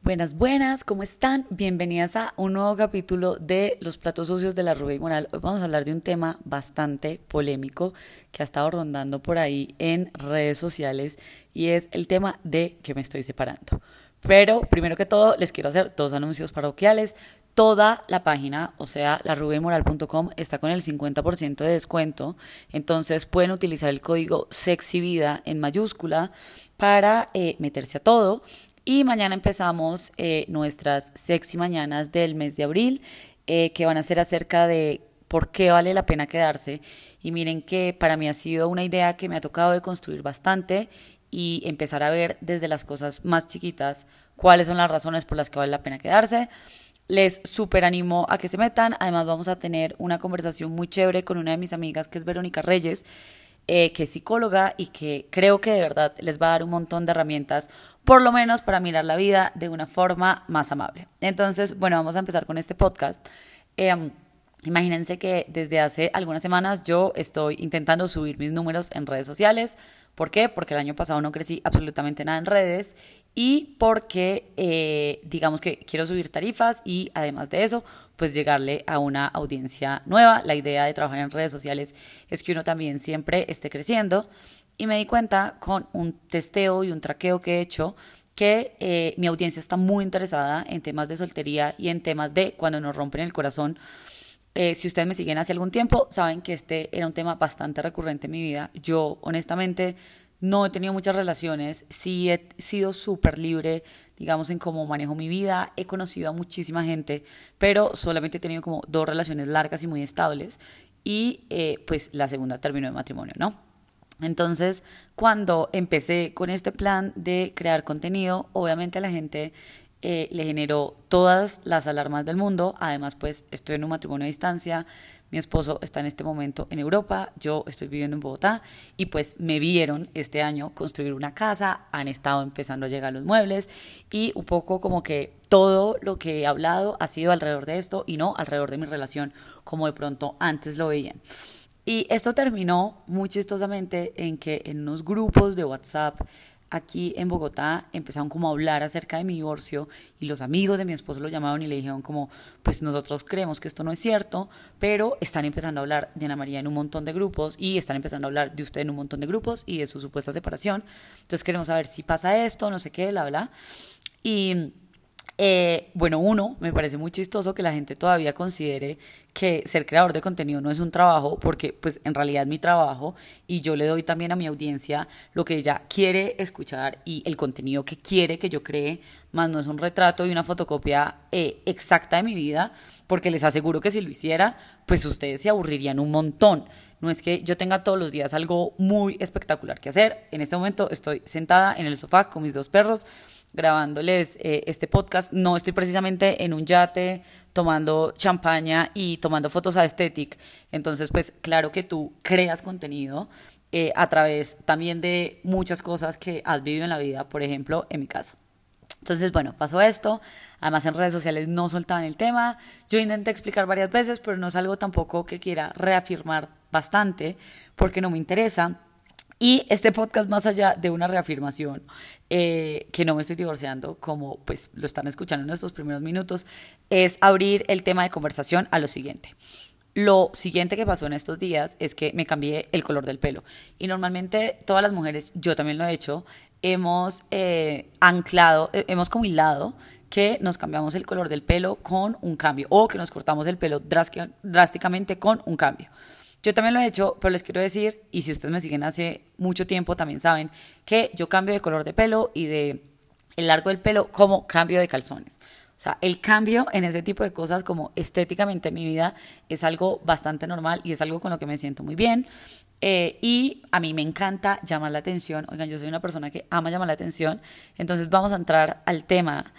Buenas, buenas, ¿cómo están? Bienvenidas a un nuevo capítulo de Los platos sucios de la Rubia y Moral. Hoy vamos a hablar de un tema bastante polémico que ha estado rondando por ahí en redes sociales y es el tema de que me estoy separando. Pero primero que todo les quiero hacer dos anuncios parroquiales. Toda la página, o sea, larubiaymoral.com, está con el 50% de descuento, entonces pueden utilizar el código SEXYVIDA en mayúscula para meterse a todo. Y mañana empezamos nuestras sexy mañanas del mes de abril, que van a ser acerca de por qué vale la pena quedarse. Y miren que para mí ha sido una idea que me ha tocado de construir bastante y empezar a ver desde las cosas más chiquitas cuáles son las razones por las que vale la pena quedarse. Les súper animo a que se metan. Además vamos a tener una conversación muy chévere con una de mis amigas que es Verónica Reyes, que es psicóloga y que creo que de verdad les va a dar un montón de herramientas, por lo menos para mirar la vida de una forma más amable. Entonces, bueno, vamos a empezar con este podcast. Imagínense que desde hace algunas semanas yo estoy intentando subir mis números en redes sociales. ¿Por qué? Porque el año pasado no crecí absolutamente nada en redes y porque digamos que quiero subir tarifas y además de eso, pues llegarle a una audiencia nueva. La idea de trabajar en redes sociales es que uno también siempre esté creciendo y me di cuenta con un testeo y un traqueo que he hecho que mi audiencia está muy interesada en temas de soltería y en temas de cuando nos rompen el corazón. Si ustedes me siguen hace algún tiempo, saben que este era un tema bastante recurrente en mi vida. Yo, honestamente, no he tenido muchas relaciones. Sí he sido súper libre, digamos, en cómo manejo mi vida. He conocido a muchísima gente, pero solamente he tenido como 2 relaciones largas y muy estables. Y pues la segunda terminó en matrimonio, ¿no? Entonces, cuando empecé con este plan de crear contenido, obviamente a la gente le generó todas las alarmas del mundo. Además, pues estoy en un matrimonio a distancia, mi esposo está en este momento en Europa, yo estoy viviendo en Bogotá y pues me vieron este año construir una casa, han estado empezando a llegar los muebles y un poco como que todo lo que he hablado ha sido alrededor de esto y no alrededor de mi relación como de pronto antes lo veían. Y esto terminó muy chistosamente en que en unos grupos de WhatsApp aquí en Bogotá empezaron como a hablar acerca de mi divorcio y los amigos de mi esposo lo llamaron y le dijeron como, pues nosotros creemos que esto no es cierto, pero están empezando a hablar de Ana María en un montón de grupos y están empezando a hablar de usted en un montón de grupos y de su supuesta separación. Entonces queremos saber si pasa esto, no sé qué, bla, bla. Y bueno, me parece muy chistoso que la gente todavía considere que ser creador de contenido no es un trabajo, porque pues en realidad es mi trabajo y yo le doy también a mi audiencia lo que ella quiere escuchar y el contenido que quiere que yo cree, más no es un retrato y una fotocopia exacta de mi vida, porque les aseguro que si lo hiciera, pues ustedes se aburrirían un montón. No es que yo tenga todos los días algo muy espectacular que hacer. En este momento estoy sentada en el sofá con mis 2 perros grabándoles este podcast. No estoy precisamente en un yate tomando champaña y tomando fotos a aesthetic. Entonces, pues claro que tú creas contenido a través también de muchas cosas que has vivido en la vida, por ejemplo, en mi caso. Entonces, bueno, pasó esto. Además, en redes sociales no soltaban el tema. Yo intenté explicar varias veces, pero no es algo tampoco que quiera reafirmar bastante, porque no me interesa. Y este podcast, más allá de una reafirmación, que no me estoy divorciando, como pues lo están escuchando en estos primeros minutos, es abrir el tema de conversación a lo siguiente. Lo siguiente que pasó en estos días es que me cambié el color del pelo. Y normalmente todas las mujeres, yo también lo he hecho, hemos hemos como hilado que nos cambiamos el color del pelo con un cambio o que nos cortamos el pelo drásticamente con un cambio. Yo también lo he hecho, pero les quiero decir, y si ustedes me siguen hace mucho tiempo también saben, que yo cambio de color de pelo y de el largo del pelo como cambio de calzones. O sea, el cambio en ese tipo de cosas como estéticamente en mi vida es algo bastante normal y es algo con lo que me siento muy bien. Y a mí me encanta llamar la atención. Oigan, yo soy una persona que ama llamar la atención. Entonces vamos a entrar al tema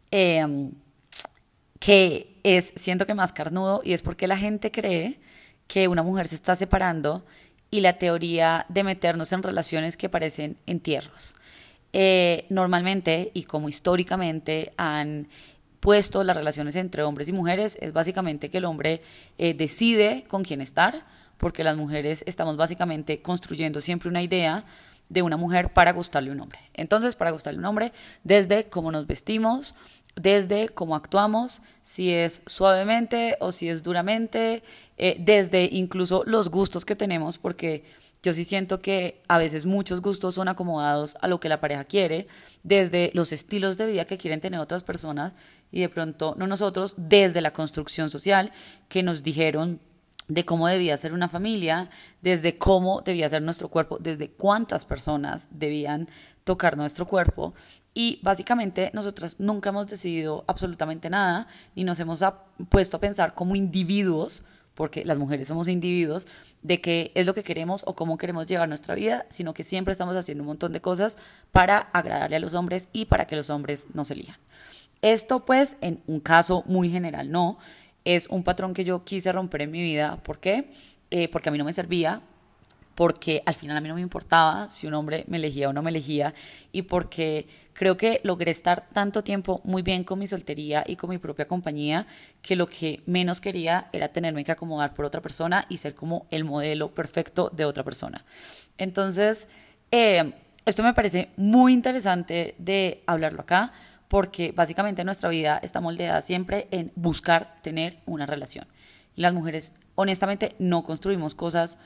que es, siento que más carnudo, y es porque la gente cree que una mujer se está separando y la teoría de meternos en relaciones que parecen entierros. Normalmente, y como históricamente han puesto las relaciones entre hombres y mujeres, es básicamente que el hombre decide con quién estar, porque las mujeres estamos básicamente construyendo siempre una idea de una mujer para gustarle a un hombre. Entonces, para gustarle a un hombre, desde cómo nos vestimos, desde cómo actuamos, si es suavemente o si es duramente, desde incluso los gustos que tenemos, porque yo sí siento que a veces muchos gustos son acomodados a lo que la pareja quiere, desde los estilos de vida que quieren tener otras personas y de pronto no nosotros, desde la construcción social que nos dijeron de cómo debía ser una familia, desde cómo debía ser nuestro cuerpo, desde cuántas personas debían tocar nuestro cuerpo. Y básicamente nosotras nunca hemos decidido absolutamente nada ni nos hemos puesto a pensar como individuos, porque las mujeres somos individuos, de qué es lo que queremos o cómo queremos llevar nuestra vida, sino que siempre estamos haciendo un montón de cosas para agradarle a los hombres y para que los hombres nos elijan. Esto pues en un caso muy general, no, es un patrón que yo quise romper en mi vida. ¿Por qué? Porque a mí no me servía, porque al final a mí no me importaba si un hombre me elegía o no me elegía, y porque creo que logré estar tanto tiempo muy bien con mi soltería y con mi propia compañía, que lo que menos quería era tenerme que acomodar por otra persona y ser como el modelo perfecto de otra persona. Entonces, esto me parece muy interesante de hablarlo acá, porque básicamente nuestra vida está moldeada siempre en buscar tener una relación. Las mujeres, honestamente, no construimos cosas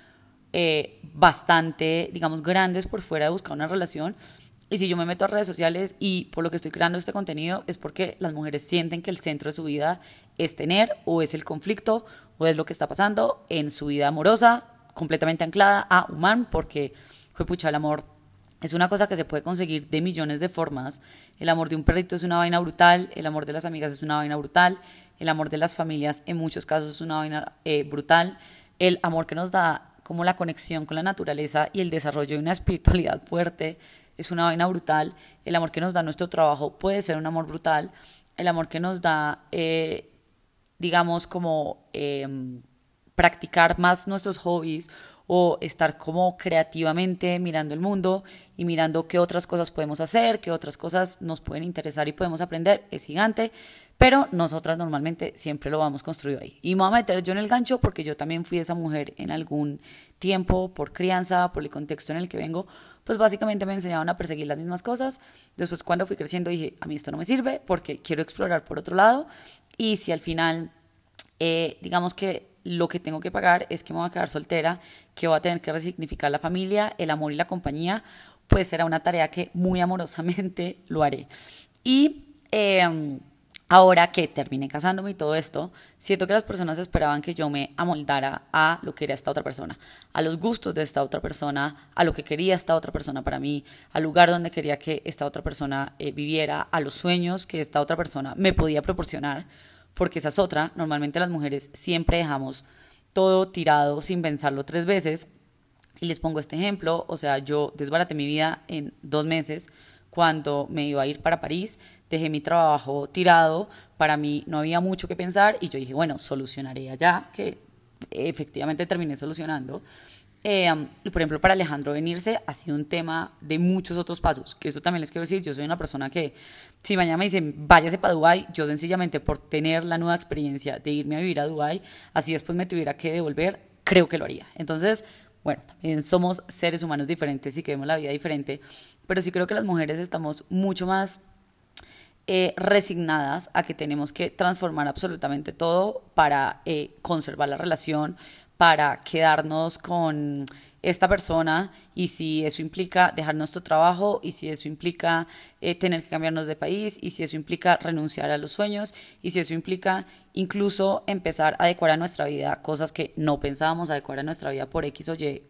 bastante, digamos, grandes por fuera de buscar una relación. Y si yo me meto a redes sociales y por lo que estoy creando este contenido es porque las mujeres sienten que el centro de su vida es tener, o es el conflicto, o es lo que está pasando en su vida amorosa, completamente anclada a un man, porque, juepucha, el amor es una cosa que se puede conseguir de millones de formas. El amor de un perrito es una vaina brutal, el amor de las amigas es una vaina brutal, el amor de las familias en muchos casos es una vaina brutal, el amor que nos da como la conexión con la naturaleza y el desarrollo de una espiritualidad fuerte es una vaina brutal, el amor que nos da nuestro trabajo puede ser un amor brutal, el amor que nos da, digamos, como practicar más nuestros hobbies o estar como creativamente mirando el mundo y mirando qué otras cosas podemos hacer, qué otras cosas nos pueden interesar y podemos aprender, es gigante, pero nosotras normalmente siempre lo vamos construido ahí. Y me voy a meter yo en el gancho porque yo también fui esa mujer en algún tiempo, por crianza, por el contexto en el que vengo, pues básicamente me enseñaban a perseguir las mismas cosas. Después, cuando fui creciendo, dije, a mí esto no me sirve porque quiero explorar por otro lado, y si al final digamos que lo que tengo que pagar es que me voy a quedar soltera, que voy a tener que resignificar la familia, el amor y la compañía, pues será una tarea que muy amorosamente lo haré. Y ahora que terminé casándome y todo esto, siento que las personas esperaban que yo me amoldara a lo que era esta otra persona, a los gustos de esta otra persona, a lo que quería esta otra persona para mí, al lugar donde quería que esta otra persona viviera, a los sueños que esta otra persona me podía proporcionar, porque esa es otra. Normalmente las mujeres siempre dejamos todo tirado sin pensarlo 3 veces. Y les pongo este ejemplo, o sea, yo desbaraté mi vida en 2 meses cuando me iba a ir para París, dejé mi trabajo tirado, para mí no había mucho que pensar y yo dije, bueno, solucionaré allá, que efectivamente terminé solucionando. Y por ejemplo, para Alejandro venirse ha sido un tema de muchos otros pasos, que eso también les quiero decir. Yo soy una persona que si mañana me dicen váyase para Dubái, yo sencillamente por tener la nueva experiencia de irme a vivir a Dubái, así después me tuviera que devolver, creo que lo haría. Entonces, bueno, también somos seres humanos diferentes y que vemos la vida diferente, pero sí creo que las mujeres estamos mucho más resignadas a que tenemos que transformar absolutamente todo para conservar la relación, para quedarnos con esta persona, y si eso implica dejar nuestro trabajo, y si eso implica tener que cambiarnos de país, y si eso implica renunciar a los sueños, y si eso implica incluso empezar a adecuar a nuestra vida cosas que no pensábamos adecuar a nuestra vida por X o Y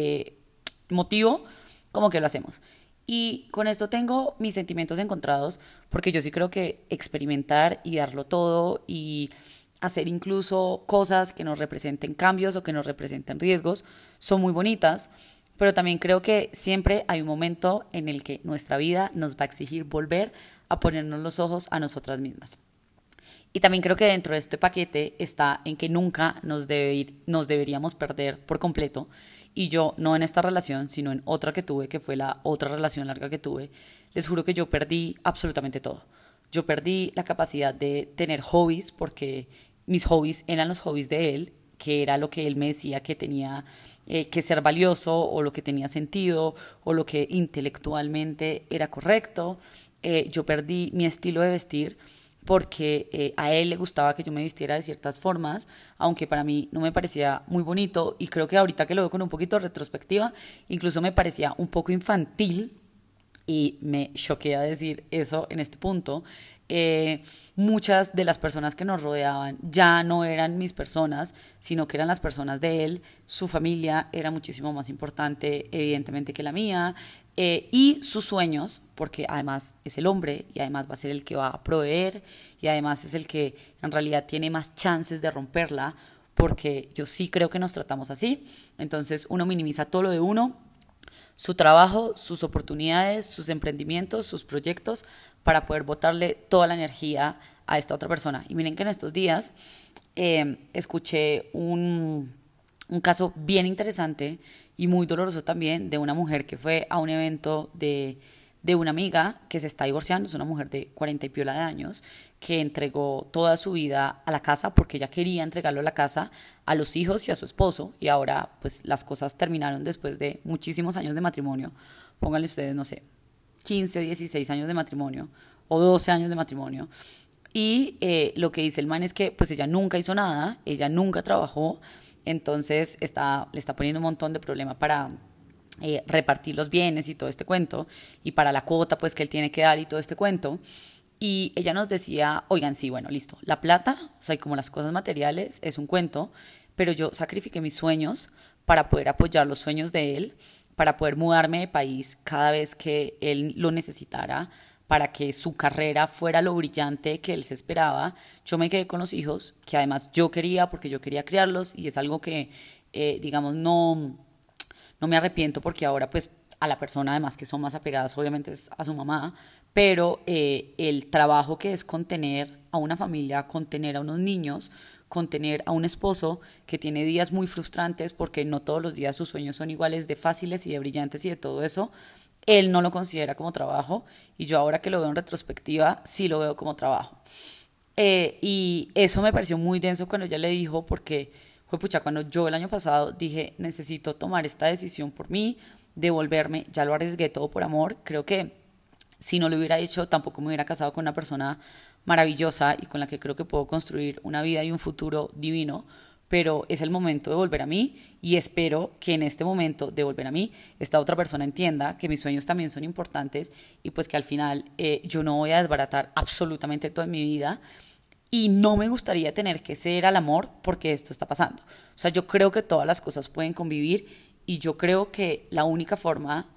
motivo, como que lo hacemos. Y con esto tengo mis sentimientos encontrados, porque yo sí creo que experimentar y darlo todo y hacer incluso cosas que nos representen cambios o que nos representen riesgos son muy bonitas, pero también creo que siempre hay un momento en el que nuestra vida nos va a exigir volver a ponernos los ojos a nosotras mismas. Y también creo que dentro de este paquete está en que nunca nos deberíamos perder por completo. Y yo, no en esta relación, sino en otra que tuve, que fue la otra relación larga que tuve, les juro que yo perdí absolutamente todo. Yo perdí la capacidad de tener hobbies, porque mis hobbies eran los hobbies de él, que era lo que él me decía que tenía que ser valioso, o lo que tenía sentido, o lo que intelectualmente era correcto. Yo perdí mi estilo de vestir, porque a él le gustaba que yo me vistiera de ciertas formas, aunque para mí no me parecía muy bonito, y creo que ahorita que lo veo con un poquito de retrospectiva, incluso me parecía un poco infantil, y me choqué a decir eso en este punto. Muchas de las personas que nos rodeaban ya no eran mis personas, sino que eran las personas de él. Su familia era muchísimo más importante, evidentemente, que la mía, y sus sueños, porque además es el hombre y además va a ser el que va a proveer y además es el que en realidad tiene más chances de romperla, porque yo sí creo que nos tratamos así. Entonces uno minimiza todo lo de uno, su trabajo, sus oportunidades, sus emprendimientos, sus proyectos, para poder botarle toda la energía a esta otra persona. Y miren que en estos días escuché un caso bien interesante y muy doloroso también, de una mujer que fue a un evento de una amiga que se está divorciando. Es una mujer de 40 y piola de años, que entregó toda su vida a la casa porque ella quería entregarlo a la casa, a los hijos y a su esposo, y ahora pues las cosas terminaron después de muchísimos años de matrimonio. Pónganle ustedes, no sé, 15, 16 años de matrimonio o 12 años de matrimonio. Y lo que dice el man es que pues ella nunca hizo nada, ella nunca trabajó, entonces le está poniendo un montón de problema para repartir los bienes y todo este cuento, y para la cuota pues que él tiene que dar y todo este cuento. Y ella nos decía, oigan, sí, bueno, listo, la plata, o sea, y como las cosas materiales, es un cuento, pero yo sacrifiqué mis sueños para poder apoyar los sueños de él, para poder mudarme de país cada vez que él lo necesitara, para que su carrera fuera lo brillante que él se esperaba. Yo me quedé con los hijos, que además yo quería, porque yo quería criarlos, y es algo que, digamos, no me arrepiento, porque ahora pues a la persona además que son más apegadas obviamente es a su mamá, pero el trabajo que es contener a una familia, contener a unos niños, contener a un esposo que tiene días muy frustrantes porque no todos los días sus sueños son iguales de fáciles y de brillantes y de todo eso, él no lo considera como trabajo, y yo ahora que lo veo en retrospectiva sí lo veo como trabajo. Y eso me pareció muy denso cuando ella le dijo, porque fue pucha, cuando yo el año pasado dije, necesito tomar esta decisión por mí, devolverme, ya lo arriesgué todo por amor. Creo que si no lo hubiera hecho, tampoco me hubiera casado con una persona maravillosa y con la que creo que puedo construir una vida y un futuro divino, pero es el momento de volver a mí, y espero que en este momento de volver a mí esta otra persona entienda que mis sueños también son importantes, y pues que al final yo no voy a desbaratar absolutamente toda mi vida, y no me gustaría tener que ceder al amor porque esto está pasando. O sea, yo creo que todas las cosas pueden convivir, y yo creo que la única forma,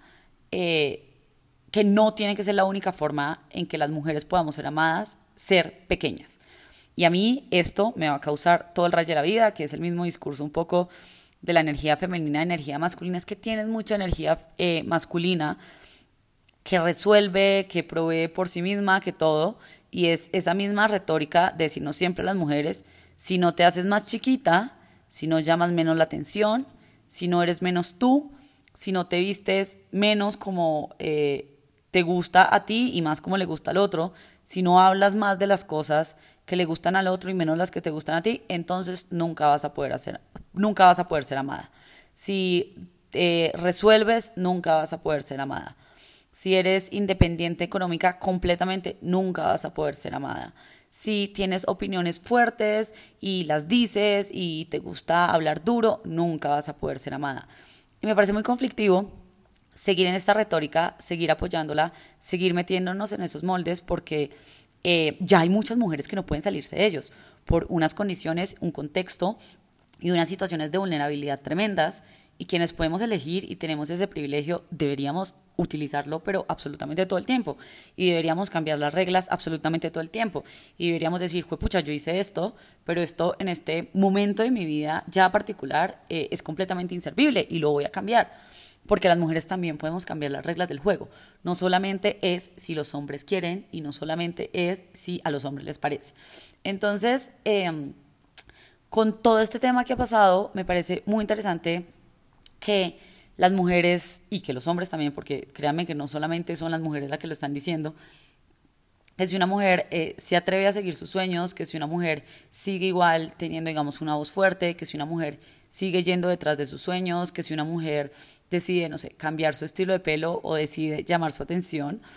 que no tiene que ser la única forma en que las mujeres podamos ser amadas, ser pequeñas. Y a mí esto me va a causar todo el rayo de la vida, que es el mismo discurso un poco de la energía femenina, energía masculina. Es que tienes mucha energía masculina que resuelve, que provee por sí misma, que todo. Y es esa misma retórica de decirnos siempre a las mujeres: si no te haces más chiquita, si no llamas menos la atención, si no eres menos tú, si no te vistes menos como te gusta a ti y más como le gusta al otro, si no hablas más de las cosas que le gustan al otro y menos las que te gustan a ti, entonces nunca vas a poder ser amada. Si resuelves, nunca vas a poder ser amada. Si eres independiente económica completamente, nunca vas a poder ser amada. Si tienes opiniones fuertes y las dices y te gusta hablar duro, nunca vas a poder ser amada. Y me parece muy conflictivo seguir en esta retórica, seguir apoyándola, seguir metiéndonos en esos moldes, porque ya hay muchas mujeres que no pueden salirse de ellos por unas condiciones, un contexto y unas situaciones de vulnerabilidad tremendas, y quienes podemos elegir y tenemos ese privilegio deberíamos utilizarlo, pero absolutamente todo el tiempo, y deberíamos cambiar las reglas absolutamente todo el tiempo, y deberíamos decir, pucha, yo hice esto, pero esto en este momento de mi vida ya particular es completamente inservible y lo voy a cambiar. Porque las mujeres también podemos cambiar las reglas del juego. No solamente es si los hombres quieren, y no solamente es si a los hombres les parece. Entonces, con todo este tema que ha pasado, me parece muy interesante que las mujeres, y que los hombres también, porque créanme que no solamente son las mujeres las que lo están diciendo, que si una mujer se atreve a seguir sus sueños, que si una mujer sigue igual teniendo, digamos, una voz fuerte, que si una mujer sigue yendo detrás de sus sueños, que si una mujer decide, no sé, cambiar su estilo de pelo o decide llamar su atención,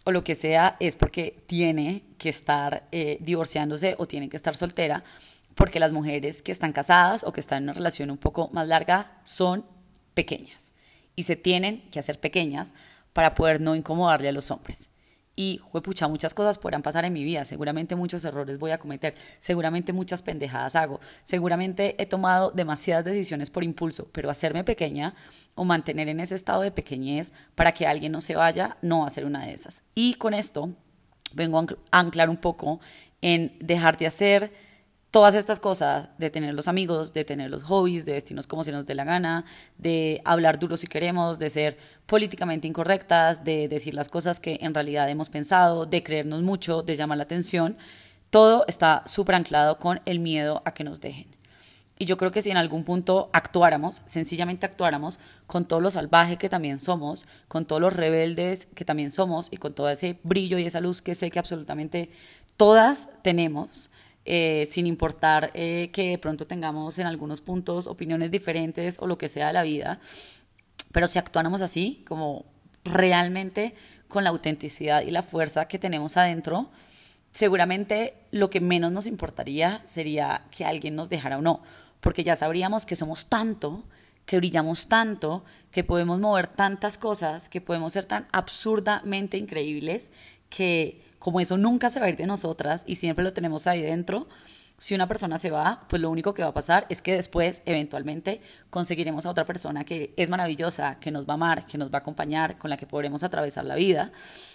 o lo que sea es porque tiene que estar divorciándose o tiene que estar soltera, porque las mujeres que están casadas o que están en una relación un poco más larga son pequeñas y se tienen que hacer pequeñas para poder no incomodarle a los hombres. Y, juepucha, muchas cosas podrán pasar en mi vida, seguramente muchos errores voy a cometer, seguramente muchas pendejadas hago, seguramente he tomado demasiadas decisiones por impulso, pero hacerme pequeña o mantener en ese estado de pequeñez para que alguien no se vaya, no va a ser una de esas. Y con esto vengo a anclar un poco en dejar de hacer todas estas cosas, de tener los amigos, de tener los hobbies, de vestirnos como se nos dé la gana, de hablar duro si queremos, de ser políticamente incorrectas, de decir las cosas que en realidad hemos pensado, de creernos mucho, de llamar la atención, todo está súper anclado con el miedo a que nos dejen. Y yo creo que si en algún punto actuáramos, sencillamente actuáramos con todo lo salvaje que también somos, con todos los rebeldes que también somos y con todo ese brillo y esa luz que sé que absolutamente todas tenemos, sin importar que de pronto tengamos en algunos puntos opiniones diferentes o lo que sea de la vida, pero si actuáramos así, como realmente con la autenticidad y la fuerza que tenemos adentro, seguramente lo que menos nos importaría sería que alguien nos dejara o no, porque ya sabríamos que somos tanto, que brillamos tanto, que podemos mover tantas cosas, que podemos ser tan absurdamente increíbles, que como eso nunca se va a ir de nosotras y siempre lo tenemos ahí dentro, si una persona se va, pues lo único que va a pasar es que después, eventualmente, conseguiremos a otra persona que es maravillosa, que nos va a amar, que nos va a acompañar, con la que podremos atravesar la vida.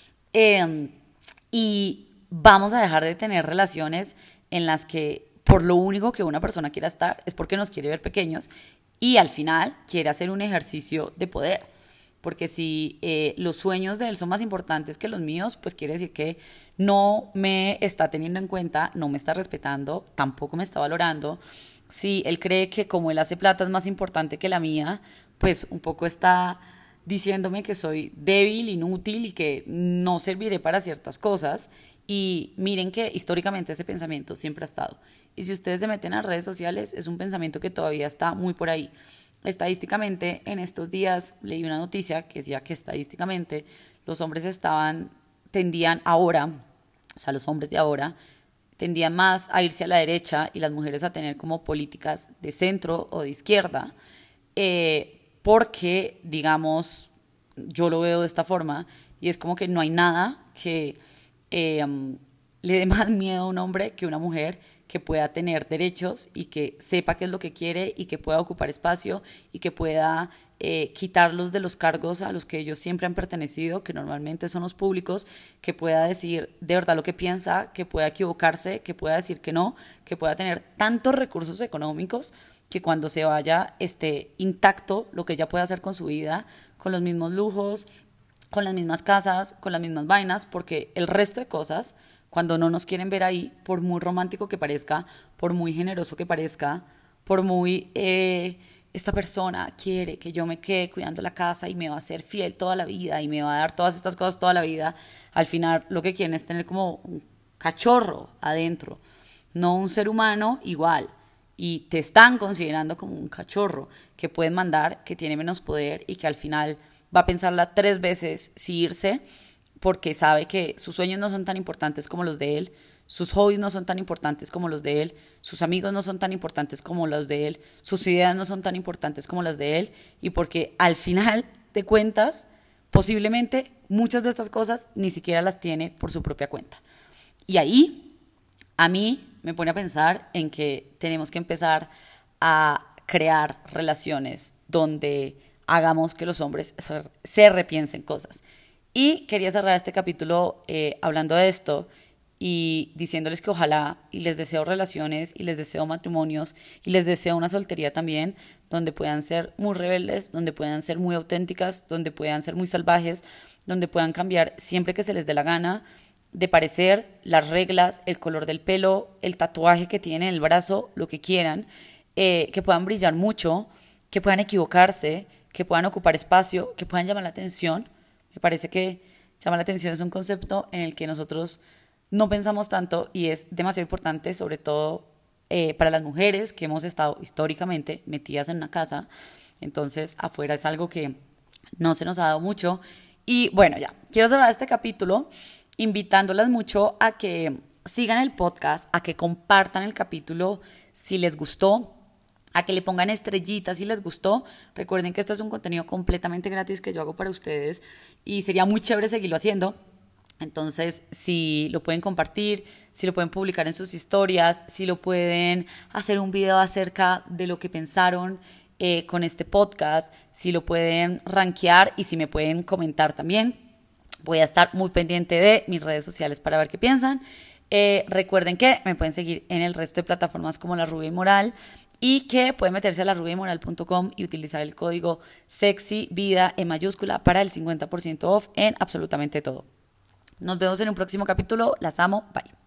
Y vamos a dejar de tener relaciones en las que por lo único que una persona quiera estar es porque nos quiere ver pequeños y al final quiere hacer un ejercicio de poder. Porque si los sueños de él son más importantes que los míos, pues quiere decir que no me está teniendo en cuenta, no me está respetando, tampoco me está valorando. Si él cree que como él hace plata es más importante que la mía, pues un poco está diciéndome que soy débil, inútil y que no serviré para ciertas cosas. Y miren que históricamente ese pensamiento siempre ha estado. Y si ustedes se meten a redes sociales, es un pensamiento que todavía está muy por ahí. Estadísticamente, en estos días leí una noticia que decía que estadísticamente los hombres tendían ahora, o sea, los hombres de ahora, tendían más a irse a la derecha y las mujeres a tener como políticas de centro o de izquierda, porque, digamos, yo lo veo de esta forma y es como que no hay nada que le dé más miedo a un hombre que una mujer que pueda tener derechos y que sepa qué es lo que quiere y que pueda ocupar espacio y que pueda quitarlos de los cargos a los que ellos siempre han pertenecido, que normalmente son los públicos, que pueda decir de verdad lo que piensa, que pueda equivocarse, que pueda decir que no, que pueda tener tantos recursos económicos que cuando se vaya esté intacto lo que ella pueda hacer con su vida, con los mismos lujos, con las mismas casas, con las mismas vainas, porque el resto de cosas, cuando no nos quieren ver ahí, por muy romántico que parezca, por muy generoso que parezca, por muy esta persona quiere que yo me quede cuidando la casa y me va a ser fiel toda la vida y me va a dar todas estas cosas toda la vida, al final lo que quieren es tener como un cachorro adentro, no un ser humano igual. Y te están considerando como un cachorro que pueden mandar, que tiene menos poder y que al final va a pensarla 3 veces si irse, porque sabe que sus sueños no son tan importantes como los de él, sus hobbies no son tan importantes como los de él, sus amigos no son tan importantes como los de él, sus ideas no son tan importantes como las de él, y porque al final de cuentas, posiblemente muchas de estas cosas ni siquiera las tiene por su propia cuenta. Y ahí, a mí me pone a pensar en que tenemos que empezar a crear relaciones donde hagamos que los hombres se repiensen cosas. Y quería cerrar este capítulo hablando de esto y diciéndoles que ojalá, y les deseo relaciones, y les deseo matrimonios, y les deseo una soltería también, donde puedan ser muy rebeldes, donde puedan ser muy auténticas, donde puedan ser muy salvajes, donde puedan cambiar siempre que se les dé la gana de parecer, las reglas, el color del pelo, el tatuaje que tienen en el brazo, lo que quieran, que puedan brillar mucho, que puedan equivocarse, que puedan ocupar espacio, que puedan llamar la atención. Me parece que llamar la atención es un concepto en el que nosotros no pensamos tanto y es demasiado importante, sobre todo para las mujeres que hemos estado históricamente metidas en una casa. Entonces, afuera es algo que no se nos ha dado mucho Y bueno, ya, quiero cerrar este capítulo invitándolas mucho a que sigan el podcast, a que compartan el capítulo si les gustó, a que le pongan estrellitas si les gustó. Recuerden que este es un contenido completamente gratis que yo hago para ustedes y sería muy chévere seguirlo haciendo. Entonces, si lo pueden compartir, si lo pueden publicar en sus historias, si lo pueden hacer un video acerca de lo que pensaron con este podcast, si lo pueden rankear y si me pueden comentar también. Voy a estar muy pendiente de mis redes sociales para ver qué piensan. Recuerden que me pueden seguir en el resto de plataformas como La Rubia y Moral y que pueden meterse a larubiaymoral.com y utilizar el código SEXYVIDA en mayúscula para el 50% off en absolutamente todo. Nos vemos en un próximo capítulo. Las amo. Bye.